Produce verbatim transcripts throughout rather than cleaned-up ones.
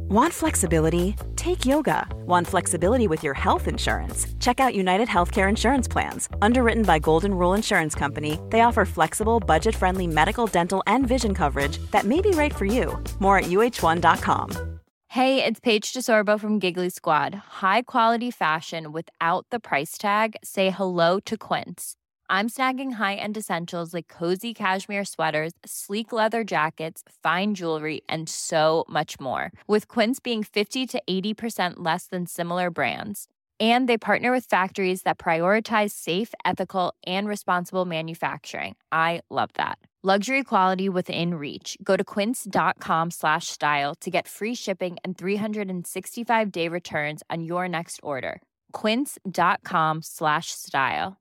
Want flexibility? Take yoga. Want flexibility with your health insurance? Check out United Healthcare Insurance Plans. Underwritten by Golden Rule Insurance Company, they offer flexible, budget-friendly medical, dental, and vision coverage that may be right for you. More at U H one dot com. Hey, it's Paige DeSorbo from Giggly Squad. High quality fashion without the price tag. Say hello to Quince. I'm snagging high-end essentials like cozy cashmere sweaters, sleek leather jackets, fine jewelry, and so much more. With Quince being fifty to eighty percent less than similar brands. And they partner with factories that prioritize safe, ethical, and responsible manufacturing. I love that. Luxury quality within reach. Go to quince.com slash style to get free shipping and three sixty-five day returns on your next order. Quince.com slash style.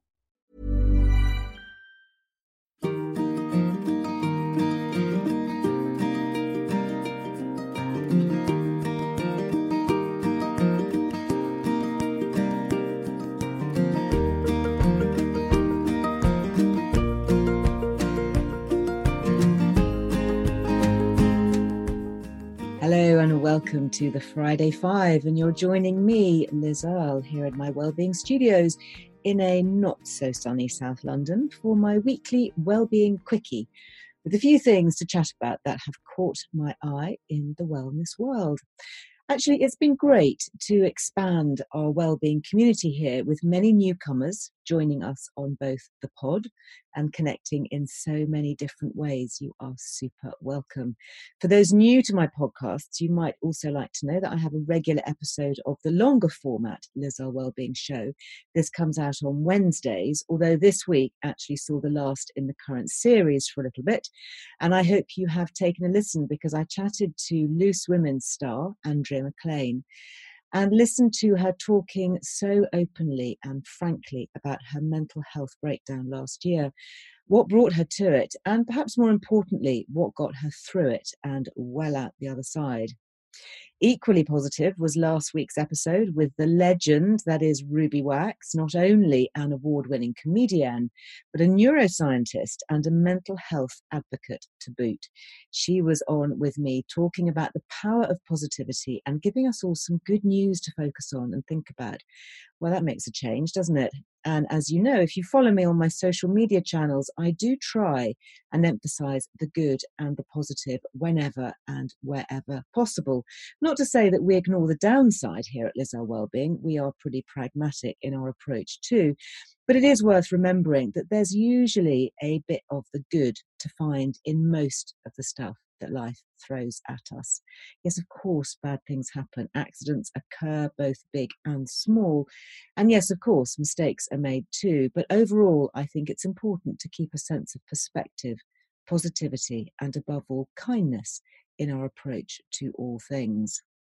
Hello and welcome to the Friday Five, and you're joining me, Liz Earle, here at my Wellbeing Studios in a not-so-sunny South London for my weekly Wellbeing Quickie, with a few things to chat about that have caught my eye in the wellness world. Actually, it's been great to expand our wellbeing community here with many newcomers joining us on both the pod and connecting in so many different ways. You are super welcome. For those new to my podcasts, you might also like to know that I have a regular episode of the longer format Liz Earle Wellbeing Show. This comes out on Wednesdays, although this week actually saw the last in the current series for a little bit. And I hope you have taken a listen, because I chatted to Loose Women's star, Andrea McLean, and listened to her talking so openly and frankly about her mental health breakdown last year, what brought her to it, and perhaps more importantly, what got her through it and well out the other side. Equally positive was last week's episode with the legend that is Ruby Wax, not only an award-winning comedian, but a neuroscientist and a mental health advocate to boot. She was on with me talking about the power of positivity and giving us all some good news to focus on and think about. Well, that makes a change, doesn't it? And as you know, if you follow me on my social media channels, I do try and emphasize the good and the positive whenever and wherever possible. Not to say that we ignore the downside here at Liz Earle Wellbeing. We are pretty pragmatic in our approach too. But it is worth remembering that there's usually a bit of the good to find in most of the stuff that life throws at us. Yes, of course, bad things happen. Accidents occur, both big and small. And yes, of course, mistakes are made too. But overall, I think it's important to keep a sense of perspective, positivity, and above all, kindness in our approach to all things.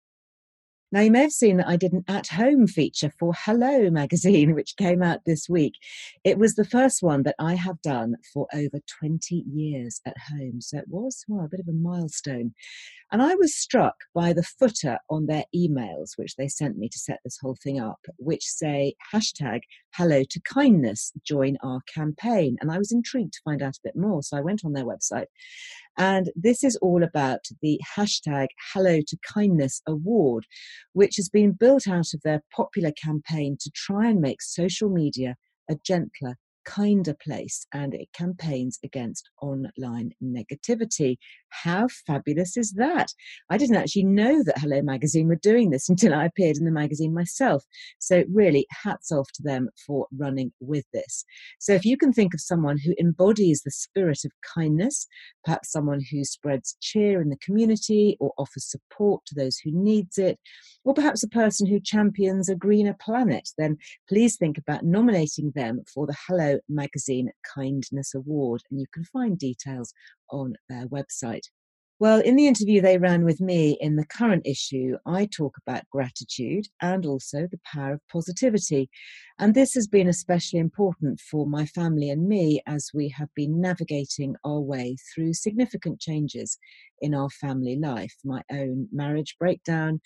Now, you may have seen that I did an at-home feature for Hello magazine, which came out this week. It was the first one that I have done for over twenty years at home. So it was, well, a bit of a milestone. And I was struck by the footer on their emails, which they sent me to set this whole thing up, which say, hashtag hello to kindness, join our campaign. And I was intrigued to find out a bit more. So I went on their website. And this is all about the hashtag Hello to Kindness Award, which has been built out of their popular campaign to try and make social media a gentler, kinder place, and it campaigns against online negativity. How fabulous is that? I didn't actually know that Hello Magazine were doing this until I appeared in the magazine myself. So really, hats off to them for running with this. So if you can think of someone who embodies the spirit of kindness, perhaps someone who spreads cheer in the community or offers support to those who needs it, or perhaps a person who champions a greener planet, then please think about nominating them for the Hello Magazine Kindness Award, and you can find details on their website. Well, in the interview they ran with me in the current issue, I talk about gratitude and also the power of positivity. And this has been especially important for my family and me as we have been navigating our way through significant changes in our family life, my own marriage breakdown,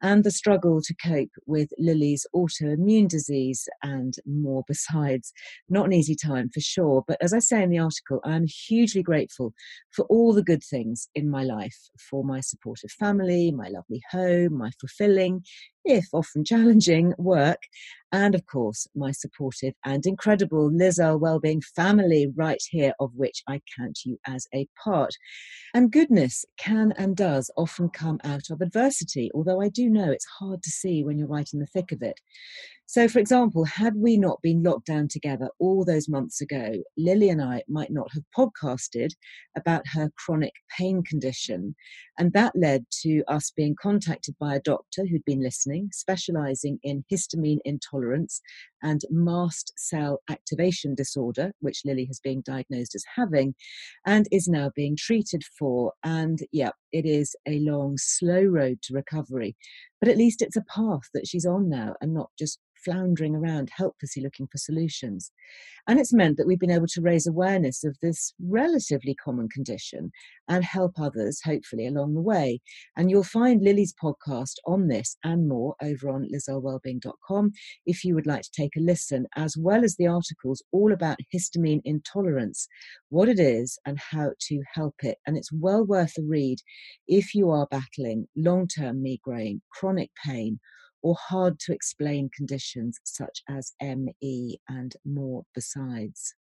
and the struggle to cope with Lily's autoimmune disease and more besides. Not an easy time for sure, but as I say in the article, I'm hugely grateful for all the good things in my life, for my supportive family, my lovely home, my fulfilling, if often challenging, work, and of course, my supportive and incredible Liz Earle Wellbeing family right here, of which I count you as a part. And goodness can and does often come out of adversity, although I do know it's hard to see when you're right in the thick of it. So, for example, had we not been locked down together all those months ago, Lily and I might not have podcasted about her chronic pain condition. And that led to us being contacted by a doctor who'd been listening, specialising in histamine intolerance and mast cell activation disorder, which Lily has been diagnosed as having and is now being treated for. And yeah, it is a long, slow road to recovery, but at least it's a path that she's on now and not just floundering around helplessly looking for solutions. And it's meant that we've been able to raise awareness of this relatively common condition and help others, hopefully, along the way. And you'll find Lily's podcast on this and more over on liz earle wellbeing dot com if you would like to take a listen, as well as the articles all about histamine intolerance, what it is and how to help it. And it's well worth a read if you are battling long-term migraine, chronic pain, or hard to explain conditions such as M E and more besides.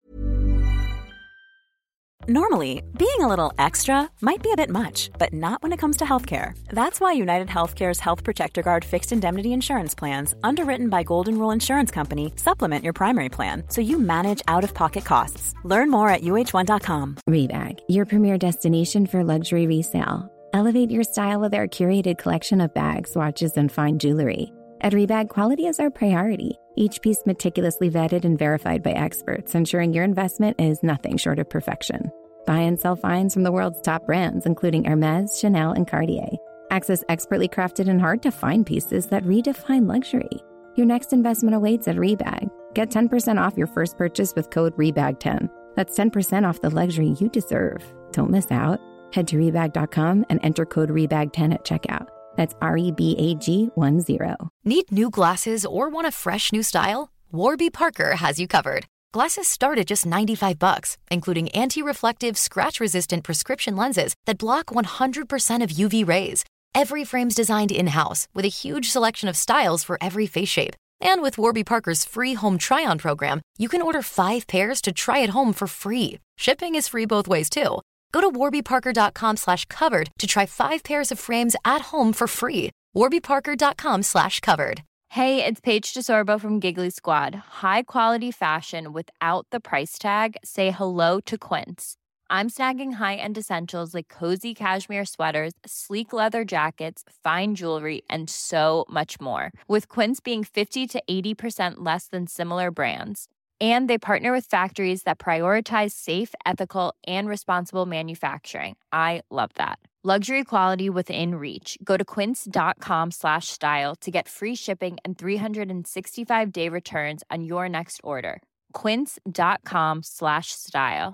Normally, being a little extra might be a bit much, but not when it comes to healthcare. That's why United Healthcare's Health Protector Guard fixed indemnity insurance plans, underwritten by Golden Rule Insurance Company, supplement your primary plan so you manage out-of-pocket costs. Learn more at U H one dot com. Rebag, your premier destination for luxury resale. Elevate your style with our curated collection of bags, watches, and fine jewelry. At Rebag, quality is our priority. Each piece meticulously vetted and verified by experts, ensuring your investment is nothing short of perfection. Buy and sell finds from the world's top brands, including Hermes, Chanel, and Cartier. Access expertly crafted and hard-to-find pieces that redefine luxury. Your next investment awaits at Rebag. Get ten percent off your first purchase with code R E B A G ten. That's ten percent off the luxury you deserve. Don't miss out. Head to rebag dot com and enter code R E B A G ten at checkout. That's R E B A G one zero. Need new glasses or want a fresh new style? Warby Parker has you covered. Glasses start at just ninety-five bucks, including anti-reflective, scratch-resistant prescription lenses that block one hundred percent of U V rays. Every frame's designed in-house with a huge selection of styles for every face shape. And with Warby Parker's free home try-on program, you can order five pairs to try at home for free. Shipping is free both ways, too. Go to warby parker dot com slash covered to try five pairs of frames at home for free. warby parker dot com slash covered. Hey, it's Paige DeSorbo from Giggly Squad. High quality fashion without the price tag. Say hello to Quince. I'm snagging high-end essentials like cozy cashmere sweaters, sleek leather jackets, fine jewelry, and so much more. With Quince being fifty to eighty percent less than similar brands. And they partner with factories that prioritize safe, ethical, and responsible manufacturing. I love that. Luxury quality within reach. Go to quince dot com slash style to get free shipping and three sixty-five day returns on your next order. quince dot com slash style.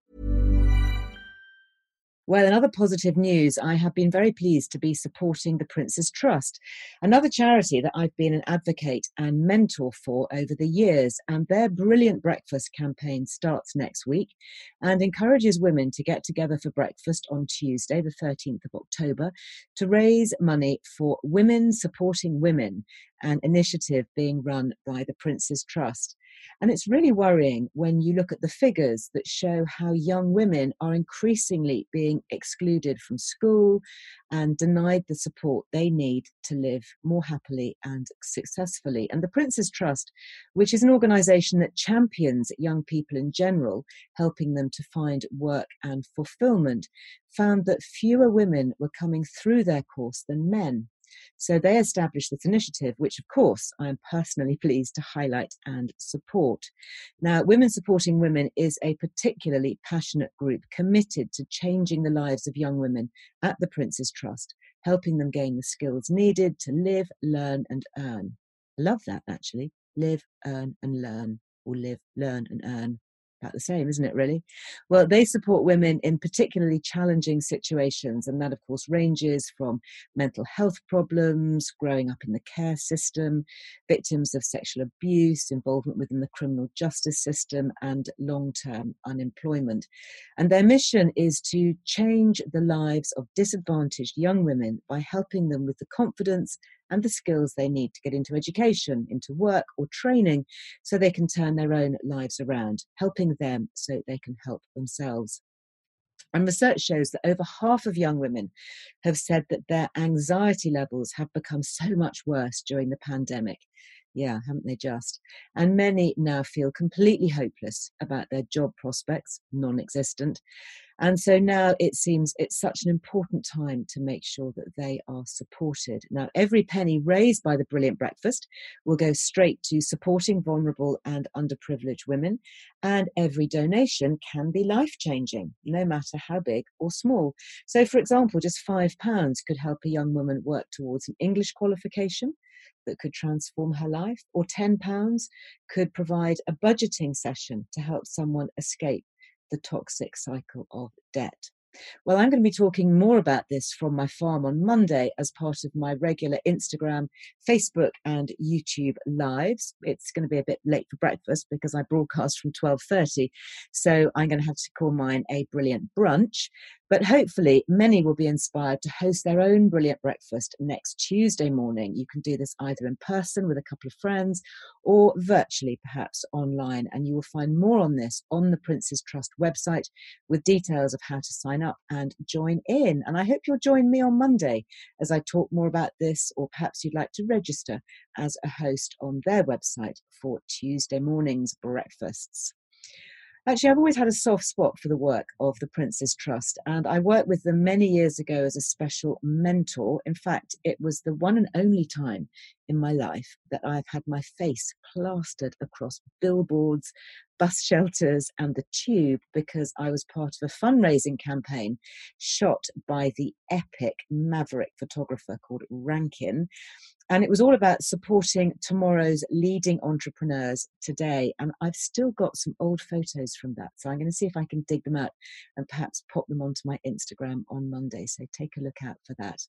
Well, in other positive news, I have been very pleased to be supporting the Prince's Trust, another charity that I've been an advocate and mentor for over the years. And their Brilliant Breakfast campaign starts next week and encourages women to get together for breakfast on Tuesday, the thirteenth of October, to raise money for Women Supporting Women, an initiative being run by the Prince's Trust. And it's really worrying when you look at the figures that show how young women are increasingly being excluded from school and denied the support they need to live more happily and successfully. And the Prince's Trust, which is an organisation that champions young people in general, helping them to find work and fulfilment, found that fewer women were coming through their course than men. So they established this initiative, which of course I am personally pleased to highlight and support. Now, Women Supporting Women is a particularly passionate group committed to changing the lives of young women at the Prince's Trust, helping them gain the skills needed to live, learn and earn. I love that, actually. Live, earn and learn, or live, learn and earn. About the same, isn't it, really? Well, they support women in particularly challenging situations, and that, of course, ranges from mental health problems, growing up in the care system, victims of sexual abuse, involvement within the criminal justice system, and long-term unemployment. And their mission is to change the lives of disadvantaged young women by helping them with the confidence and the skills they need to get into education, into work or training, so they can turn their own lives around, helping them so they can help themselves. And research shows that over half of young women have said that their anxiety levels have become so much worse during the pandemic. Yeah, haven't they just? And many now feel completely hopeless about their job prospects, non-existent. And so now it seems it's such an important time to make sure that they are supported. Now, every penny raised by the Brilliant Breakfast will go straight to supporting vulnerable and underprivileged women. And every donation can be life-changing, no matter how big or small. So, for example, just five pounds could help a young woman work towards an English qualification that could transform her life, or ten pounds could provide a budgeting session to help someone escape the toxic cycle of debt. Well, I'm going to be talking more about this from my farm on Monday as part of my regular Instagram, Facebook and YouTube lives. It's going to be a bit late for breakfast because I broadcast from twelve thirty, so I'm going to have to call mine a brilliant brunch. But hopefully many will be inspired to host their own brilliant breakfast next Tuesday morning. You can do this either in person with a couple of friends or virtually, perhaps online. And you will find more on this on the Prince's Trust website with details of how to sign up and join in. And I hope you'll join me on Monday as I talk more about this, or perhaps you'd like to register as a host on their website for Tuesday morning's breakfasts. Actually, I've always had a soft spot for the work of the Prince's Trust, and I worked with them many years ago as a special mentor. In fact, it was the one and only time in my life that I've had my face plastered across billboards, bus shelters, and the tube because I was part of a fundraising campaign shot by the epic maverick photographer called Rankin. And it was all about supporting tomorrow's leading entrepreneurs today. And I've still got some old photos from that. So I'm going to see if I can dig them out and perhaps pop them onto my Instagram on Monday. So take a look out for that.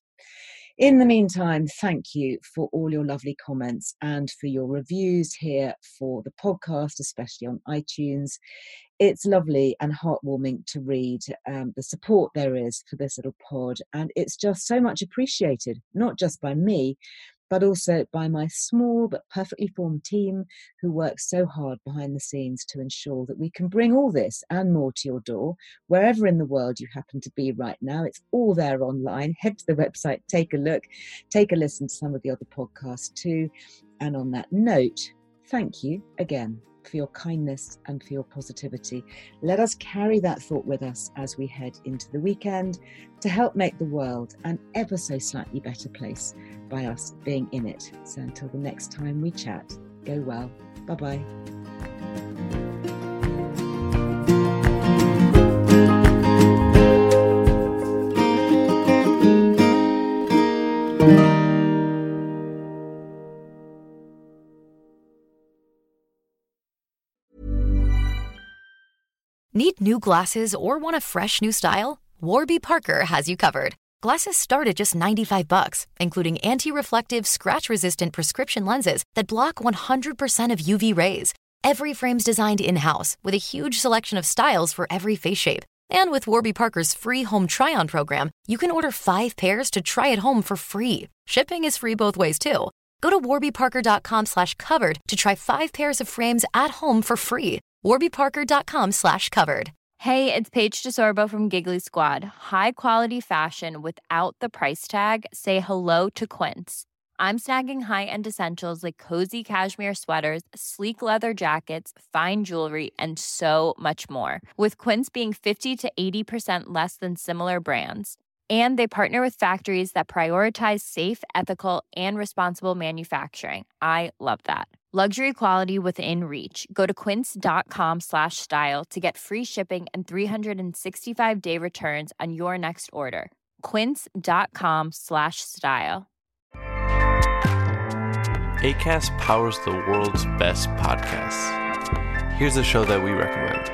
In the meantime, thank you for all your lovely comments and for your reviews here for the podcast, especially on iTunes. It's lovely and heartwarming to read um, the support there is for this little pod. And it's just so much appreciated, not just by me, but also by my small but perfectly formed team who works so hard behind the scenes to ensure that we can bring all this and more to your door, wherever in the world you happen to be right now. It's all there online. Head to the website, take a look, take a listen to some of the other podcasts too. And on that note, thank you again for your kindness and for your positivity. Let us carry that thought with us as we head into the weekend to help make the world an ever so slightly better place by us being in it. So until the next time we chat, go well. Bye-bye. Need new glasses or want a fresh new style? Warby Parker has you covered. Glasses start at just ninety-five bucks, including anti-reflective, scratch-resistant prescription lenses that block one hundred percent of U V rays. Every frame's designed in-house with a huge selection of styles for every face shape. And with Warby Parker's free home try-on program, you can order five pairs to try at home for free. Shipping is free both ways, too. Go to warbyparker.com slash covered to try five pairs of frames at home for free. warbyparker.com slash covered. Hey, it's Paige DeSorbo from Giggly Squad. High quality fashion without the price tag. Say hello to Quince. I'm snagging high-end essentials like cozy cashmere sweaters, sleek leather jackets, fine jewelry, and so much more. With Quince being fifty to eighty percent less than similar brands. And they partner with factories that prioritize safe, ethical, and responsible manufacturing. I love that. Luxury quality within reach. Go to quince.com slash style to get free shipping and three sixty-five day returns on your next order. Quince.com slash style. Acast powers the world's best podcasts. here's a show that we recommend.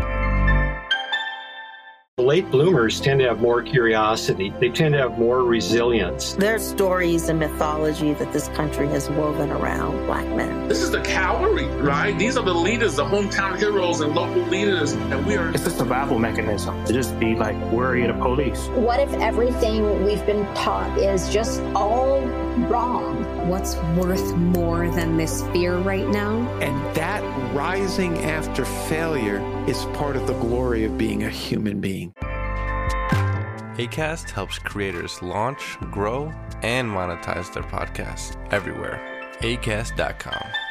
Late bloomers tend to have more curiosity. They tend to have more resilience. There's stories and mythology that this country has woven around Black men. This is the cavalry, right? These are the leaders, the hometown heroes and local leaders, and we are... It's a survival mechanism to just be like worried of police. What if everything we've been taught is just all wrong? What's worth more than this fear right now? And that rising after failure is part of the glory of being a human being. Acast helps creators launch, grow, and monetize their podcasts everywhere. acast dot com.